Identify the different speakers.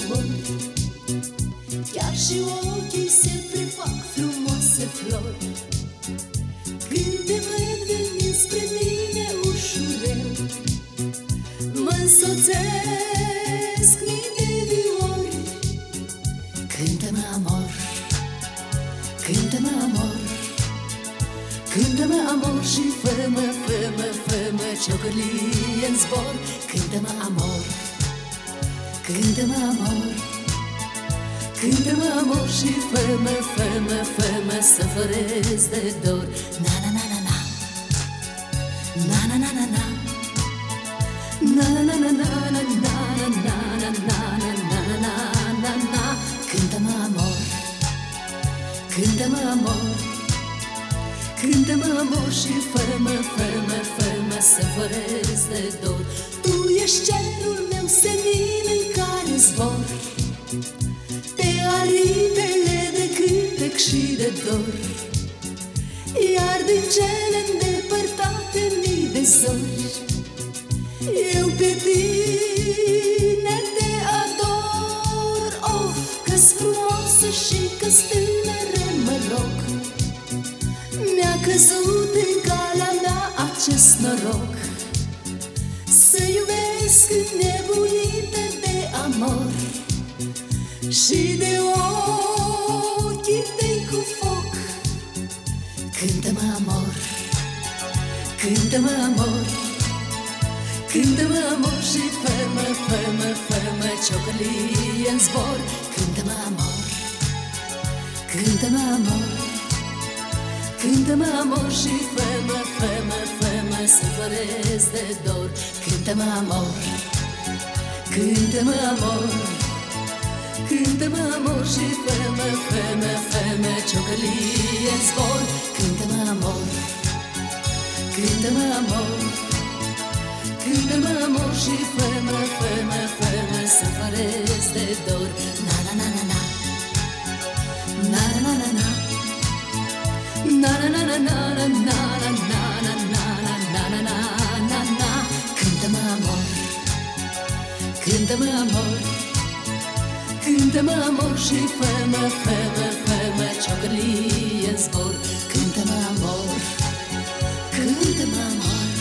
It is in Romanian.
Speaker 1: zbori. Chiar și ochii se prefac frumoase flori. Când te văd venind spre mine ușurel, mă-nsoțesc mii de viori. Cântă-mă amor, cântă-mă amor, cântă-mă amor și fă-mă, fă-mă, fă-mă ciocălie-n zbor. Cântă-mă amor, cântă-mă amor, cântă-mă amor și fă-mă, fă-mă, fă-mă să făresc de dor. Na-na-na-na-na, na-na-na-na-na, na-na-na-na-na-na-na-na-na-na-na-na-na-na. Cântă-mă amor, cântă-mă amor, cântă-mă amor și fă-mă, fă-mă, fă-mă să făresc de dor. Tu ești cerul meu senin în care zbor pe aripile de cântec și de dor, iar din cele îndepărtate mii de zori, eu pe tine te ador. Of, că-s frumoasă și că-s tânără, mă rog, mi-a căzut în calea mea acest noroc să iubesc nebunită de amor și de ochii tăi cu foc. Cântă-mă amor, cântă-mă amor, cântă-mă amor și fă-mă, fă-mă, fă-mă ciocălie-n zbor. Cântă-mă amor, cântă-mă amor, cântă-mă amor și fă-mă, fă-mă, fă-mă să făresc de dor. Cântă-mă amor, cântă-mă amor, cântă-mă amor și fă-mă, fă-mă, fă-mă ciocălie-n zbor. Cântă-mă amor, cântă-mă amor, cântă-mă amor și fă-mă, fă-mă, fă-mă să făresc de dor. Na-na-na-na-na, na-na-na-na-na, na-na-na-na-na-na-na-na-na-na-na-na-na-na. Cântă-mă amor, cântă-mă amor, cântă-mă amor și fă-mă, fă-mă, fă-mă ciocălie-n zbor. Cântă-mă amor, cântă-mă amor.